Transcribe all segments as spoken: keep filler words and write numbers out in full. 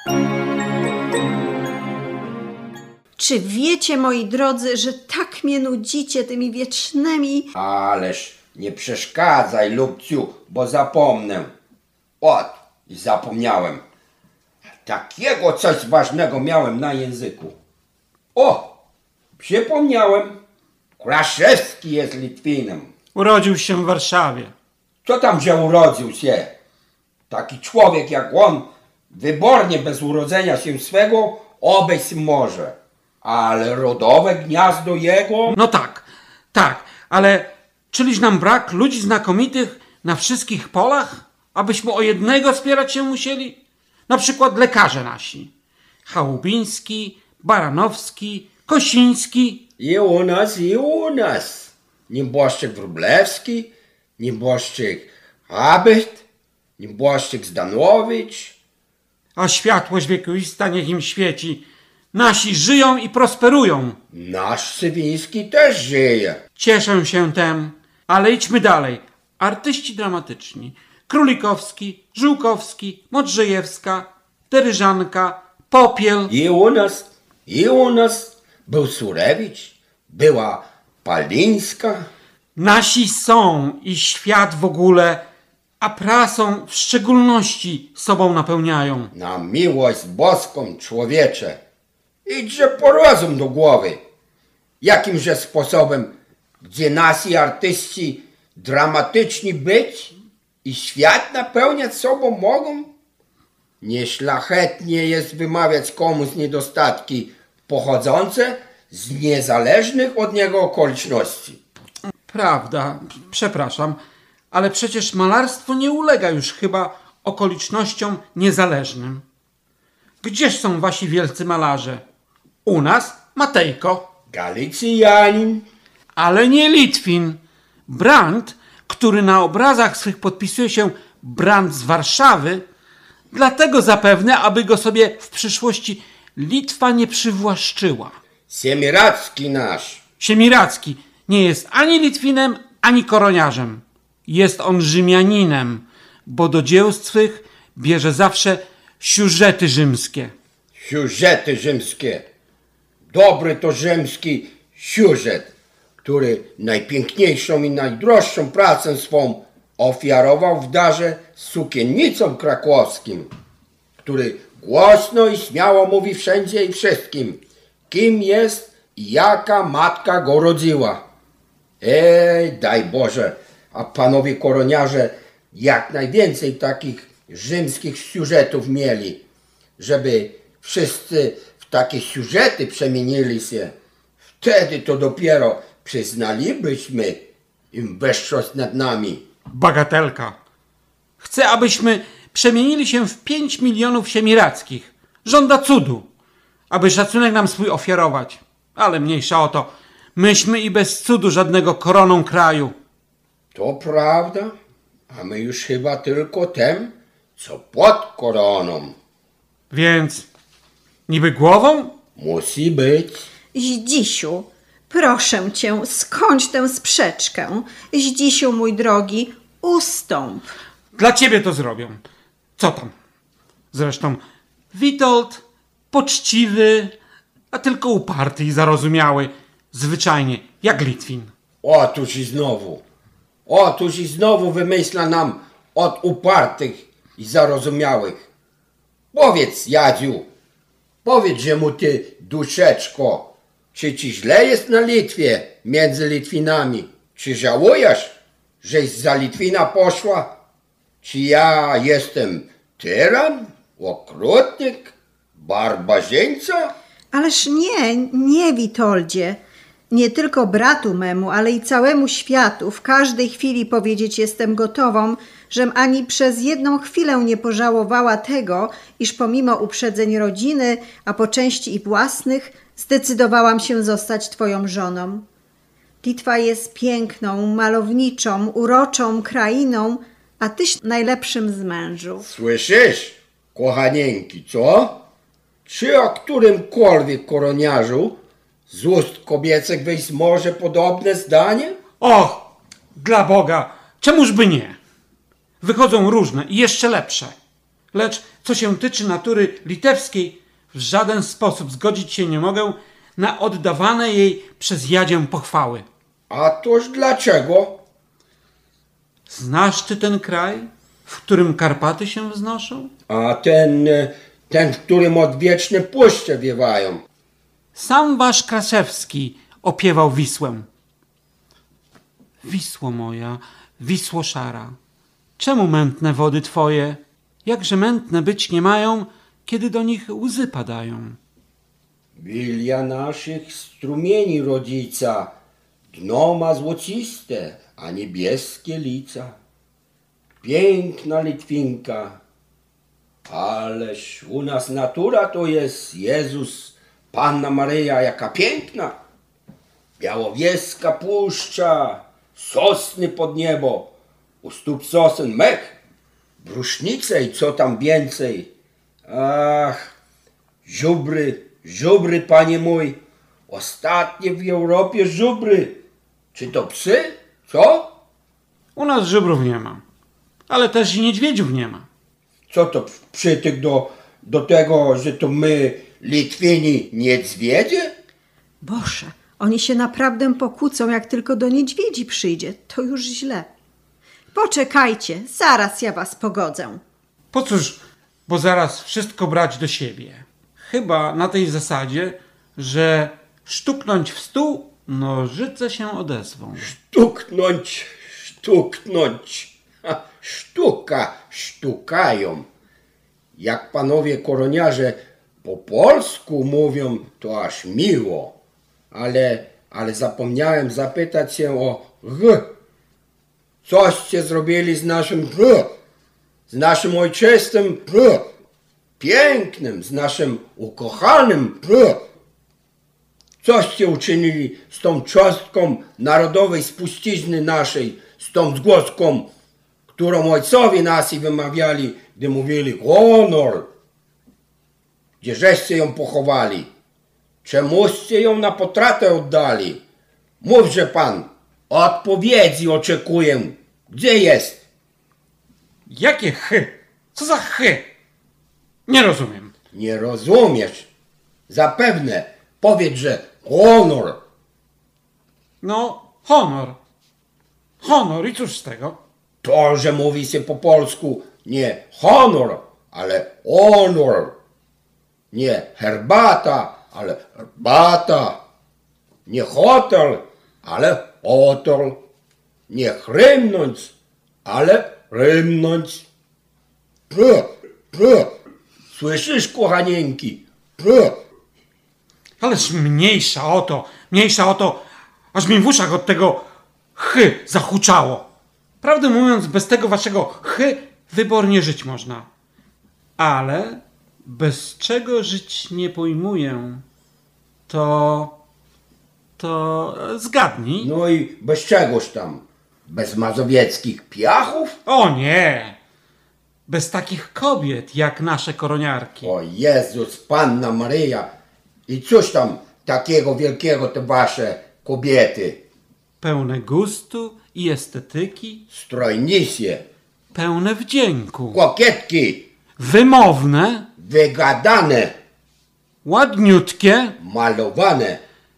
Czy wiecie, moi drodzy, że tak mnie nudzicie tymi wiecznymi... Ależ nie przeszkadzaj, Lubciu, bo zapomnę. Ot, i zapomniałem. Takiego coś ważnego miałem na języku. O, przypomniałem. Kraszewski jest Litwinem. Urodził się w Warszawie. Co tam, że urodził się? Taki człowiek jak on wybornie bez urodzenia się swego obejść może. Ale rodowe gniazdo jego... No tak, tak, ale czyliż nam brak ludzi znakomitych na wszystkich polach, abyśmy o jednego spierać się musieli? Na przykład lekarze nasi. Chałubiński, Baranowski, Kosiński. I u nas, i u nas. Nieboszczyk Wróblewski, nieboszczyk Habycht, nieboszczyk Zdanowicz. A światłość wiekuista niech im świeci. Nasi żyją i prosperują. Nasz Sywiński też żyje. Cieszę się tem, ale idźmy dalej. Artyści dramatyczni. Królikowski, Żółkowski, Modrzejewska, Teryżanka, Popiel. I u nas, i u nas był Surewicz, była Palińska. Nasi są i świat w ogóle, a prasą w szczególności sobą napełniają. Na miłość boską, człowiecze, idźże po rozum do głowy. Jakimże sposobem, gdzie nasi artyści dramatyczni być i świat napełniać sobą mogą? Nieszlachetnie jest wymawiać komuś niedostatki pochodzące z niezależnych od niego okoliczności. Prawda, przepraszam, ale przecież malarstwo nie ulega już chyba okolicznościom niezależnym. Gdzież są wasi wielcy malarze? U nas Matejko. Galicjanin. Ale nie Litwin. Brandt, który na obrazach swych podpisuje się Brandt z Warszawy, dlatego zapewne, aby go sobie w przyszłości Litwa nie przywłaszczyła. Siemiracki nasz. Siemiracki nie jest ani Litwinem, ani koroniarzem. Jest on Rzymianinem, bo do dzieł swych bierze zawsze siużety rzymskie. Siużety rzymskie. Dobry to rzymski siużet, który najpiękniejszą i najdroższą pracę swą ofiarował w darze sukiennicom krakowskim, który głośno i śmiało mówi wszędzie i wszystkim, kim jest i jaka matka go rodziła. Ej, daj Boże, a panowie koroniarze jak najwięcej takich rzymskich siużetów mieli, żeby wszyscy w takie siużety przemienili się. Wtedy to dopiero przyznalibyśmy im wyższość nad nami. Bagatelka. Chcę, abyśmy przemienili się w pięć milionów siemirackich. Żąda cudu, aby szacunek nam swój ofiarować. Ale mniejsza o to. Myśmy i bez cudu żadnego koroną kraju. To prawda, a my już chyba tylko tem, co pod koroną. Więc niby głową? Musi być. Zdzisiu, proszę cię, skończ tę sprzeczkę. Zdzisiu, mój drogi, ustąp. Dla ciebie to zrobię. Co tam? Zresztą Witold poczciwy, a tylko uparty i zarozumiały. Zwyczajnie, jak Litwin. Otóż i znowu. Otóż i znowu wymyśla nam od upartych i zarozumiałych. Powiedz, Jadziu, powiedz, że mu ty, duszeczko, czy ci źle jest na Litwie między Litwinami? Czy żałujesz, żeś za Litwina poszła? Czy ja jestem tyran, okrutnik, barbarzyńca? Ależ nie, nie, Witoldzie. Nie tylko bratu memu, ale i całemu światu w każdej chwili powiedzieć jestem gotową, żem ani przez jedną chwilę nie pożałowała tego, iż pomimo uprzedzeń rodziny, a po części i własnych, zdecydowałam się zostać twoją żoną. Litwa jest piękną, malowniczą, uroczą krainą, a tyś najlepszym z mężów. Słyszysz, kochanieńki, co? Czy o którymkolwiek koroniarzu z ust kobiecych wyjść może podobne zdanie? Och, dla Boga, czemuż by nie? Wychodzą różne i jeszcze lepsze. Lecz co się tyczy natury litewskiej, w żaden sposób zgodzić się nie mogę na oddawane jej przez Jadzię pochwały. A toż dlaczego? Znasz ty ten kraj, w którym Karpaty się wznoszą? A ten, e, ten, w którym odwieczne puszcze wiewają. Sam wasz Kraszewski opiewał Wisłę. Wisło moja, Wisło szara, czemu mętne wody twoje, jakże mętne być nie mają, kiedy do nich łzy padają? Wilia naszych strumieni rodzica, dno ma złociste, a niebieskie lica. Piękna Litwinka, ależ u nas natura to jest Jezus, Panna Maryja, jaka piękna. Białowieska puszcza, sosny pod niebo, u stóp sosen mech, brusznice i co tam więcej. Ach, żubry, żubry, panie mój, ostatnie w Europie żubry. Czy to psy? Co? U nas żubrów nie ma, ale też i niedźwiedziów nie ma. Co to przytyk do, do tego, że to my, Litwini, niedźwiedzie? Boże, oni się naprawdę pokłócą, jak tylko do niedźwiedzi przyjdzie. To już źle. Poczekajcie, zaraz ja was pogodzę. Po cóż, bo zaraz wszystko brać do siebie. Chyba na tej zasadzie, że sztuknąć w stół, nożyce się odezwą. Sztuknąć, sztuknąć. Ha, sztuka, sztukają. Jak panowie koroniarze po polsku mówią, to aż miło. Ale, ale zapomniałem zapytać się o g. Coście zrobili z naszym g? Z naszym ojczystym g? Pięknym, z naszym ukochanym g? Coście uczynili z tą cząstką narodowej spuścizny naszej, z tą zgłoską, którą ojcowie nasi wymawiali, gdy mówili honor? Gdzie żeście ją pochowali? Czemuście ją na potratę oddali? Mówże pan, odpowiedzi oczekuję. Gdzie jest? Jakie chy? Co za chy? Nie rozumiem. Nie rozumiesz. Zapewne powiedz, że honor. No, honor. Honor i cóż z tego? To, że mówi się po polsku nie honor, ale honor. Nie herbata, ale herbata. Nie hotel, ale hotel. Nie chrymnąć, ale rymnąć. Pr, pr. Słyszysz, kochanieńki? Pr. Ależ mniejsza o to, mniejsza o to, aż mi w uszach od tego chy zahuczało. Prawdę mówiąc, bez tego waszego chy wybornie żyć można. Ale bez czego żyć nie pojmuję, to... to zgadnij. No i bez czegoż tam? Bez mazowieckich piachów? O nie! Bez takich kobiet jak nasze koroniarki. O Jezus, Panna Maryja. I cóż tam takiego wielkiego te wasze kobiety? Pełne gustu i estetyki, Strojnisie, pełne wdzięku, kokietki, wymowne, wygadane, ładniutkie, malowane,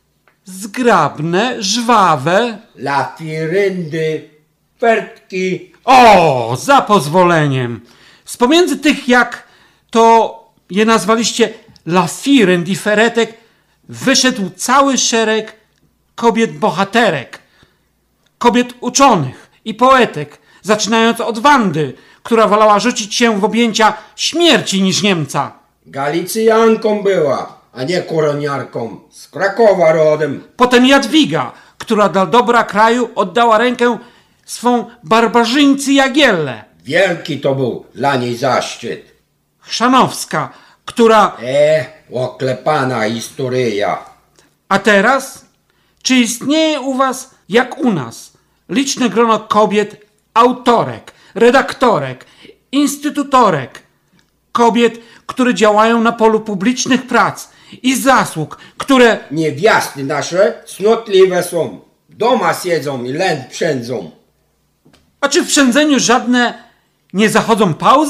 zgrabne, żwawe. lafiryndy, fertki. O, za pozwoleniem. Z pomiędzy tych, jak to je nazwaliście lafirynd i feretek, wyszedł cały szereg kobiet bohaterek, kobiet uczonych i poetek, zaczynając od Wandy, która wolała rzucić się w objęcia śmierci niż Niemca. Galicjanką była, a nie koroniarką, z Krakowa rodem. Potem Jadwiga, która dla dobra kraju oddała rękę swą barbarzyńcy Jagielle. Wielki to był dla niej zaszczyt. Chrzanowska, która... E, oklepana historyja. A teraz? Czy istnieje u was, jak u nas, liczne grono kobiet, autorek, redaktorek, instytutorek, kobiet, które działają na polu publicznych prac i zasług, które... Niewiasty nasze cnotliwe są. Doma siedzą i lęd przędzą. A czy w przędzeniu żadne nie zachodzą pauzy?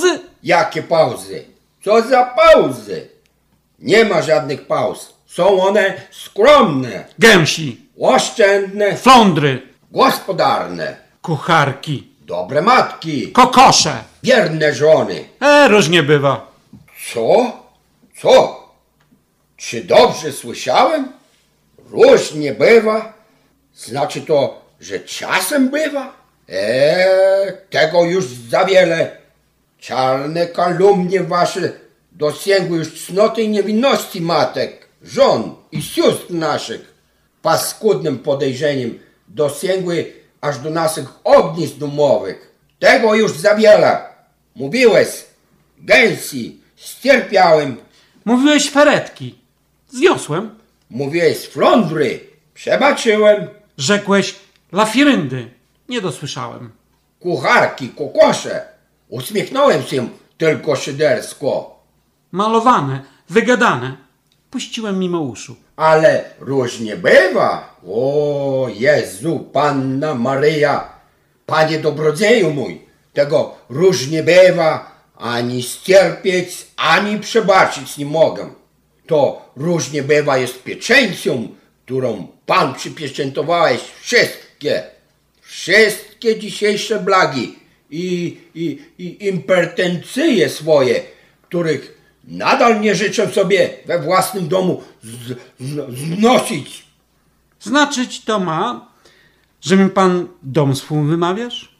Jakie pauzy? Co za pauzy? Nie ma żadnych pauz. Są one skromne, Gęsi, oszczędne, flądry, gospodarne, kucharki, dobre matki, kokosze. wierne żony. E, różnie bywa. Co? Co? Czy dobrze słyszałem? Różnie bywa? Znaczy to, że czasem bywa? Eee, tego już za wiele. Czarne kalumnie wasze dosięgły już cnoty i niewinności matek, żon i sióstr naszych. Paskudnym podejrzeniem dosięgły aż do naszych ognisk domowych. Tego już za wiele. Mówiłeś, gęsi, ścierpiałem. Mówiłeś feretki. Zniosłem. Mówiłeś flądry, przebaczyłem. Rzekłeś lafiryndy. Nie dosłyszałem. Kucharki, kokosze, uśmiechnąłem się tylko szydersko. Malowane, wygadane. Puściłem mimo uszu. Ale różnie bywa. O Jezu, Panna Maryja, Panie dobrodzieju mój, tego różnie bywa, ani ścierpieć, ani przebaczyć nie mogę. To różnie bywa jest pieczęcią, którą Pan przypieczętowałeś wszystkie, wszystkie dzisiejsze blagi i, i, i impertencje swoje, których nadal nie życzę sobie we własnym domu z, z, znosić. Znaczyć to ma, że mi pan dom swój wymawiasz?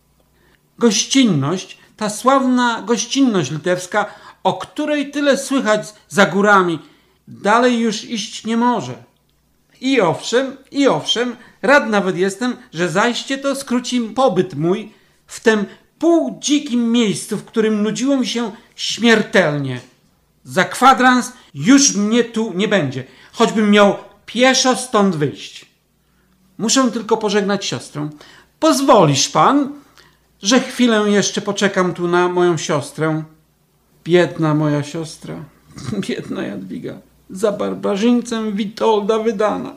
Gościnność, ta sławna gościnność litewska, o której tyle słychać za górami, dalej już iść nie może. I owszem, i owszem, rad nawet jestem, że zajście to skróci pobyt mój w tym półdzikim miejscu, w którym nudziło mi się śmiertelnie. Za kwadrans już mnie tu nie będzie, choćbym miał pieszo stąd wyjść. Muszę tylko pożegnać siostrę. Pozwolisz pan, że chwilę jeszcze poczekam tu na moją siostrę? Biedna moja siostra, biedna Jadwiga, za barbarzyńcem Witolda wydana.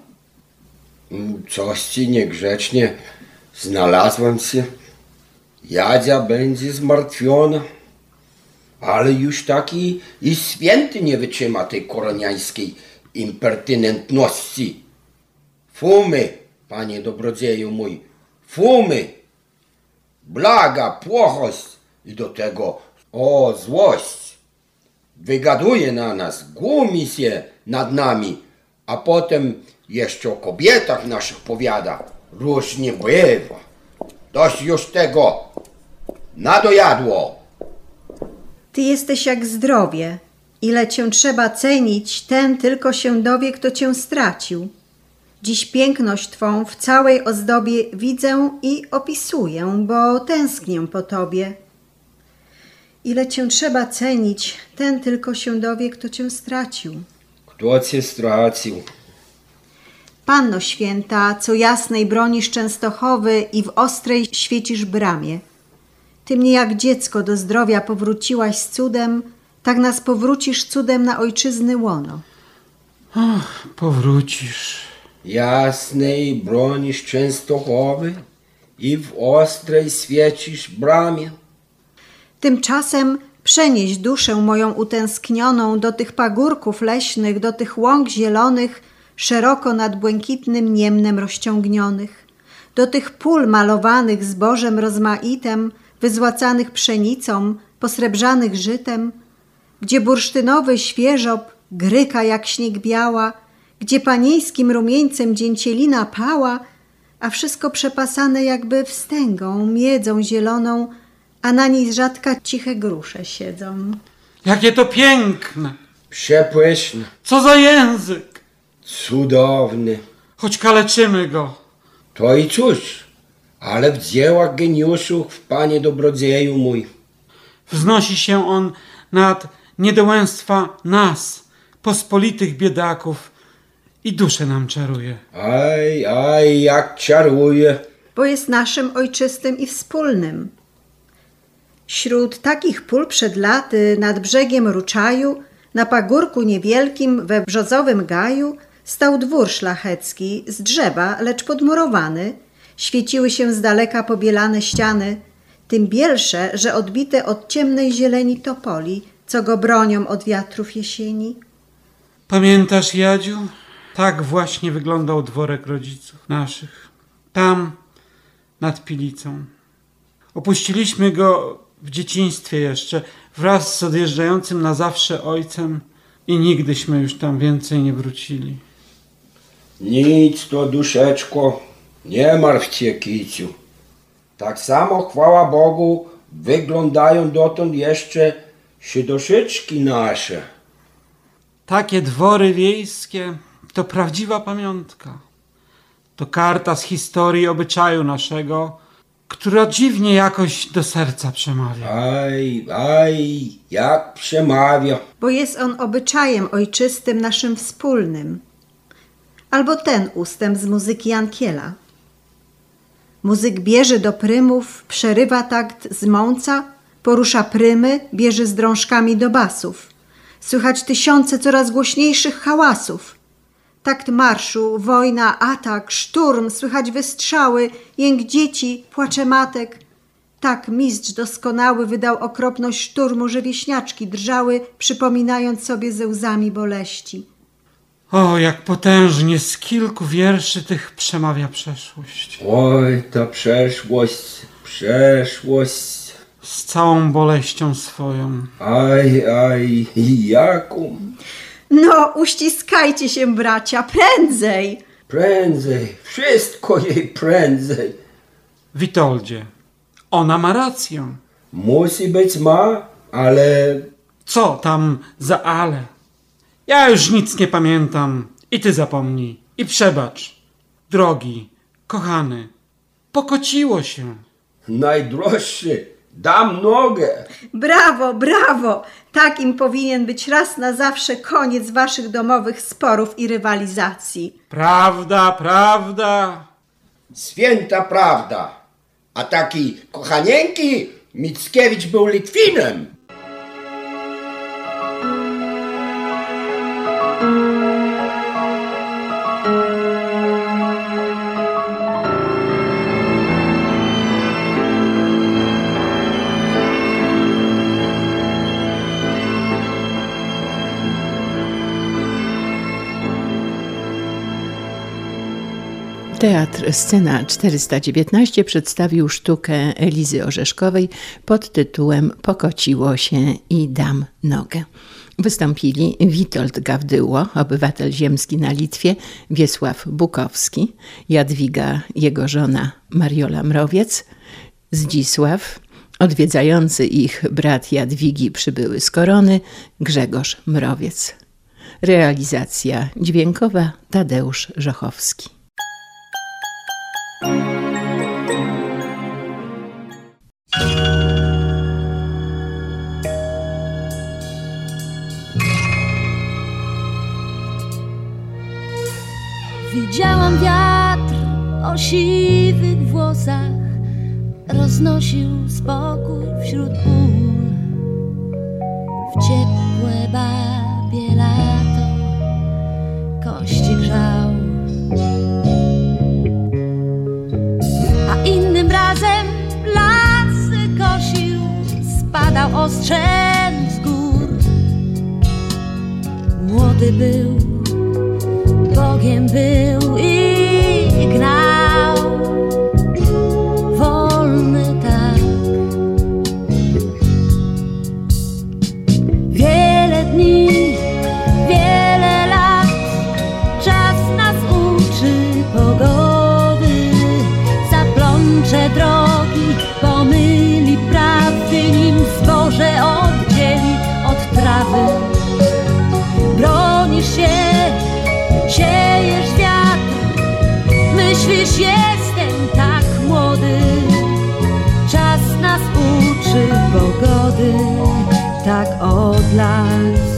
Coś ci niegrzecznie znalazłem się. Jadzia będzie zmartwiona, ale już taki i święty nie wytrzyma tej koroniańskiej impertynentności. Fumy, panie dobrodzieju mój, fumy, blaga, płochość i do tego, o, złość. Wygaduje na nas, głumi się nad nami, a potem jeszcze o kobietach naszych powiada. Różnie bywa. Dość już tego. Nadojadło. Ty jesteś jak zdrowie. Ile cię trzeba cenić, ten tylko się dowie, kto cię stracił. Dziś piękność twą w całej ozdobie widzę i opisuję, bo tęsknię po tobie. Ile cię trzeba cenić, ten tylko się dowie, kto cię stracił. Kto cię stracił? Panno święta, co jasnej bronisz Częstochowy i w ostrej świecisz bramie. Ty mnie jak dziecko do zdrowia powróciłaś z cudem, tak nas powrócisz cudem na ojczyzny łono. Och, powrócisz. Jasnej bronisz Częstochowy i w ostrej świecisz bramie. Tymczasem przenieś duszę moją utęsknioną do tych pagórków leśnych, do tych łąk zielonych, szeroko nad błękitnym niemnem rozciągnionych, do tych pól malowanych zbożem rozmaitem, wyzłacanych pszenicą, posrebrzanych żytem, gdzie bursztynowy świeżop gryka jak śnieg biała, gdzie panieńskim rumieńcem dzięcielina pała, a wszystko przepasane jakby wstęgą, miedzą zieloną, a na niej z rzadka ciche grusze siedzą. Jakie to piękne! Przepyszny, Co za język! cudowny. Choć kaleczymy go. To i cóż, ale w dziełach geniuszów, panie dobrodzieju mój. Wznosi się on nad niedołęstwa nas, pospolitych biedaków, i duszę nam czaruje. Aj, aj, jak czaruje. Bo jest naszym ojczystym i wspólnym. Śród takich pól przed laty nad brzegiem Ruczaju, na pagórku niewielkim we brzozowym gaju, stał dwór szlachecki z drzewa, lecz podmurowany. Świeciły się z daleka pobielane ściany. Tym bielsze, że odbite od ciemnej zieleni topoli, co go bronią od wiatrów jesieni. Pamiętasz, Jadziu? Tak właśnie wyglądał dworek rodziców naszych. Tam, nad Pilicą. Opuściliśmy go w dzieciństwie jeszcze, wraz z odjeżdżającym na zawsze ojcem i nigdyśmy już tam więcej nie wrócili. Nic to, duszeczko, nie martw się, kiciu. Tak samo, chwała Bogu, wyglądają dotąd jeszcze siedoszyczki nasze. Takie dwory wiejskie to prawdziwa pamiątka. To karta z historii obyczaju naszego, która dziwnie jakoś do serca przemawia. Aj, aj, jak przemawia. Bo jest on obyczajem ojczystym naszym wspólnym. Albo ten ustęp z muzyki Jankiela. Muzyk bierze do prymów, przerywa takt z mąca, porusza prymy, bierze z drążkami do basów. Słychać tysiące coraz głośniejszych hałasów. Takt marszu, wojna, atak, szturm, słychać wystrzały, jęk dzieci, płacze matek. Tak mistrz doskonały wydał okropność szturmu, że wieśniaczki drżały, przypominając sobie ze łzami boleści. O, jak potężnie z kilku wierszy tych przemawia przeszłość. Oj, ta przeszłość, przeszłość. Z całą boleścią swoją. Aj, aj, jaką? No, uściskajcie się, bracia, prędzej! Prędzej, wszystko jej prędzej. Witoldzie, ona ma rację. Musi być ma, ale... Co tam za ale? Ja już nic nie pamiętam. I ty zapomnij. I przebacz. Drogi, kochany, pokociło się. Najdroższy, dam nogę. Brawo, brawo! Takim powinien być raz na zawsze koniec waszych domowych sporów i rywalizacji. Prawda, prawda. Święta prawda. A taki kochanieńki Mickiewicz był Litwinem. Teatr Scena czterysta dziewiętnaście przedstawił sztukę Elizy Orzeszkowej pod tytułem Pokociło się i dam nogę. Wystąpili Witold Gawdyło, obywatel ziemski na Litwie, Wiesław Bukowski, Jadwiga, jego żona Mariola Mrowiec, Zdzisław, odwiedzający ich brat Jadwigi przybyły z Korony, Grzegorz Mrowiec. Realizacja dźwiękowa Tadeusz Żochowski. Widziałam wiatr o siwych włosach, roznosił spokój wśród pól. W ciepłe babie lato kości grzał, a innym razem lasy kosił, spadał ostrzem z gór. Młody był, Bogiem był i gnał, wolny tak. Wiele dni, wiele lat, czas nas uczy pogody. Zaplącze drogi, pomyli prawdy, nim zboże oddzieli od trawy. Bronisz się, siejesz wiatr, myślisz, jestem tak młody. Czas nas uczy pogody, tak od lat,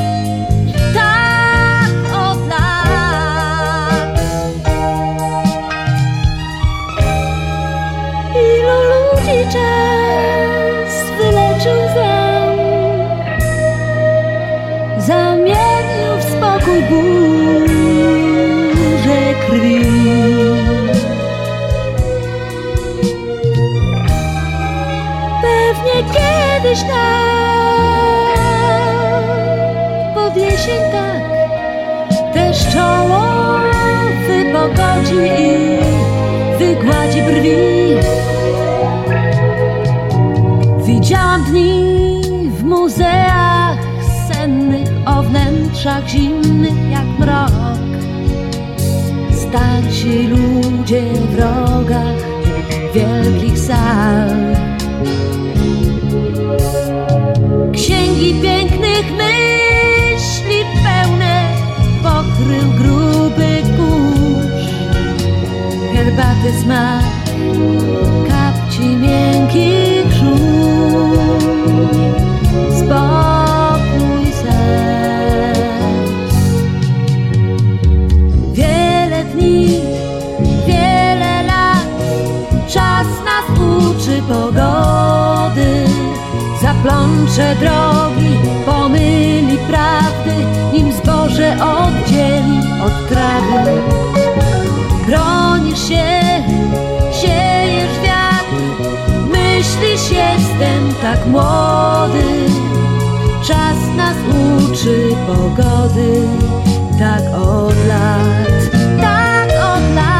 tak od lat. Ilu ludzi czas wyleczył zam, zamienił w spokój burzę krwi. oczy i wygładzi brwi. Widziałam dni w muzeach sennych, o wnętrzach zimnych jak mrok. Starsi ludzie w rogach wielkich sal. Księgi pięknych myśli pełne pokrył gruby kurz. Herbaty smak, kapci miękkich żółw. Spokój serc. Wiele dni, wiele lat, czas nas uczy pogody. Zaplącze drogi, pomyli prawdy, nim zboże oddzieli od trawy. Bronisz się, siejesz wiatr, myślisz jestem tak młody. Czas nas uczy pogody, tak od lat, tak od lat.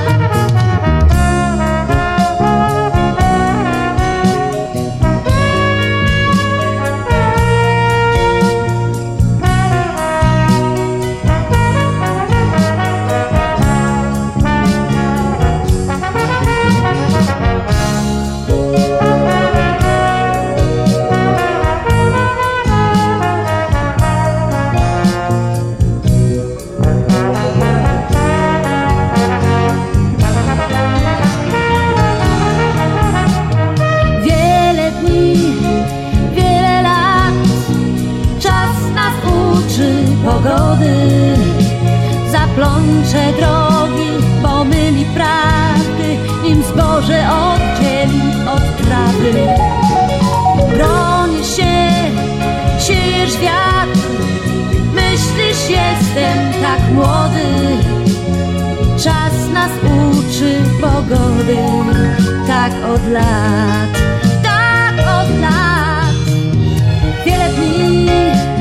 Pogody, zaplącze drogi, pomyli prawdy, nim zboże oddzieli od trawy. Bronisz się, siejesz wiatr, myślisz jestem tak młody. Czas nas uczy pogody, tak od lat, tak od lat. Wiele dni,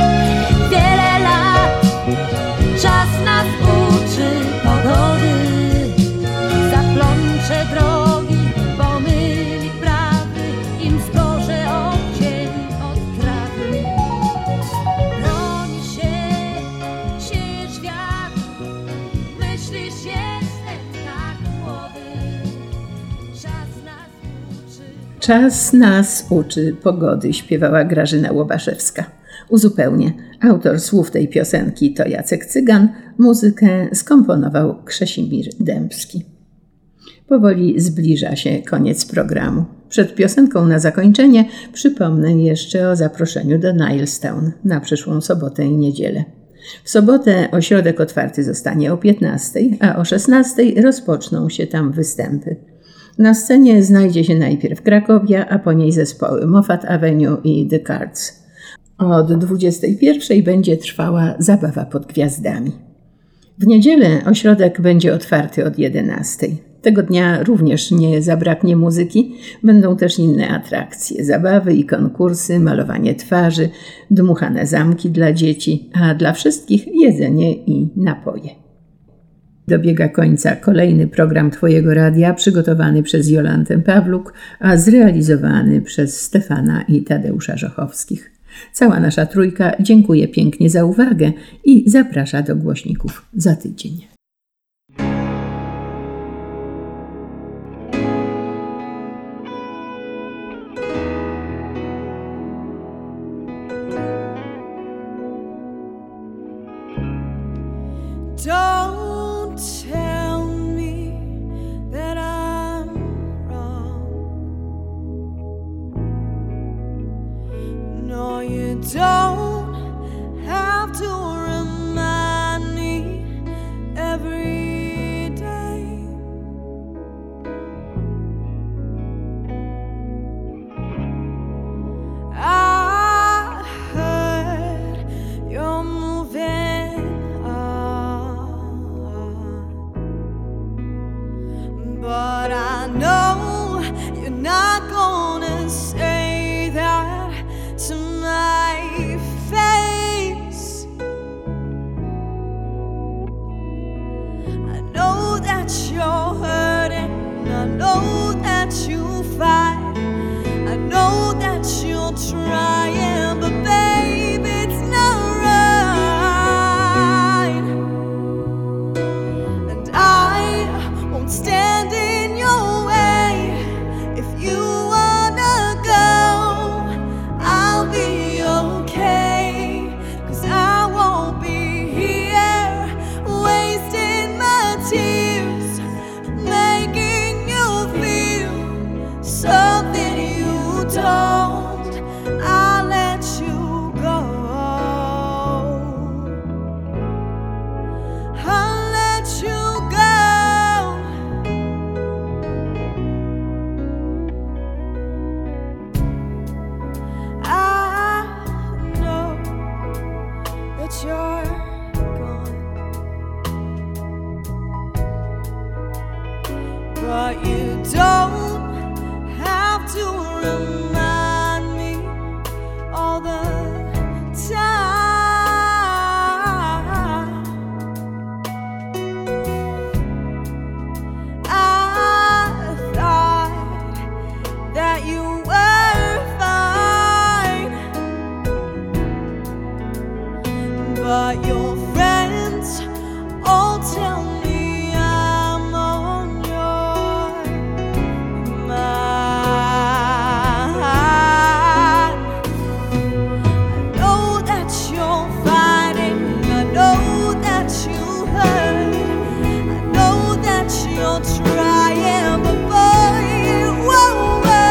czas nas uczy pogody. Zaplącze drogi, pomyli prawdy, im zboże oddzieli od trawy. Bronisz się, siejesz wiatr, myślisz jestem tak młody. Czas nas uczy. Czas nas uczy pogody, śpiewała Grażyna Łobaszewska. Uzupełnię. Autor słów tej piosenki to Jacek Cygan, muzykę skomponował Krzesimir Dębski. Powoli zbliża się koniec programu. Przed piosenką na zakończenie przypomnę jeszcze o zaproszeniu do Nilestown na przyszłą sobotę i niedzielę. W sobotę ośrodek otwarty zostanie o piętnastej, a o szesnastej rozpoczną się tam występy. Na scenie znajdzie się najpierw Krakowia, a po niej zespoły Moffat Avenue i The Cards. Od dwudziestej pierwszej będzie trwała zabawa pod gwiazdami. W niedzielę ośrodek będzie otwarty od jedenastej. Tego dnia również nie zabraknie muzyki, będą też inne atrakcje, zabawy i konkursy, malowanie twarzy, dmuchane zamki dla dzieci, a dla wszystkich jedzenie i napoje. Dobiega końca kolejny program Twojego Radia, przygotowany przez Jolantę Pawluk, a zrealizowany przez Stefana i Tadeusza Żochowskich. Cała nasza trójka dziękuję pięknie za uwagę i zaprasza do głośników za tydzień. Don't tell me that I'm wrong. No, you don't have to remind me every know that you fight. I know that you're trying, but babe, it's not right. And I won't stand in your way. If you wanna go, I'll be okay. 'Cause I won't be here wasting my tears, making you feel something you don't. I'll let you go. I'll let you go. I know that you're gone, but you don't have to remind me all the time. I thought that you were fine, but your friends all tell me I'm on your mind. I know that you're fighting, I know that you hurt, I know that you're trying, but boy, it won't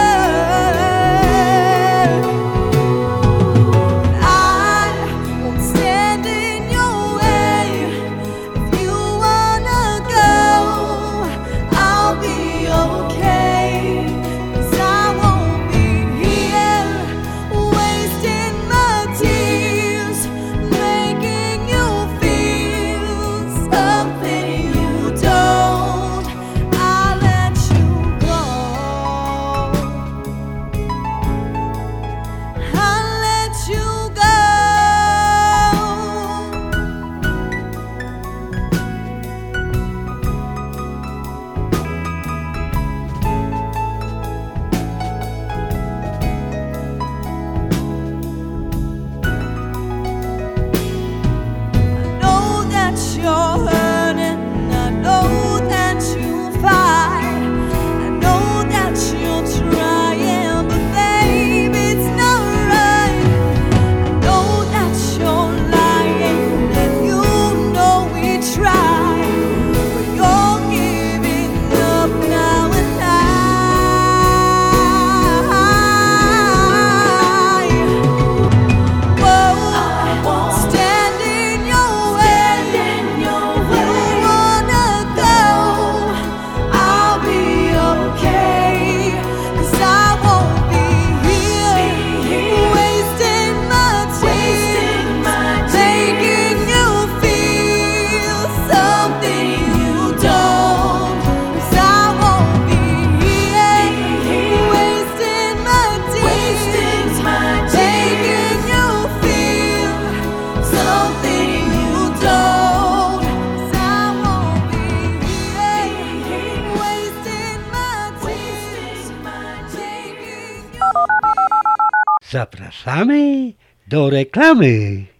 work. I won't stand in your way. If you wanna go, I'll be okay. 'Cause I won't be here wasting my tears, making you feel something you don't. I'll let you go. I'll let you go. I know that you're hurting, I know that you fight, I know that you're trying, but babe, it's not right. I know that you're lying, and you know we tried, but you're giving up now, and I won't stand in your way. If you wanna go, I'll be okay. 'Cause I won't be here wasting my tears, making you feel something you don't. 'Cause I won't be here wasting my tears, making you feel something you don't. 'Cause I won't be here wasting my tears, making you Zapraszamy do reklamy.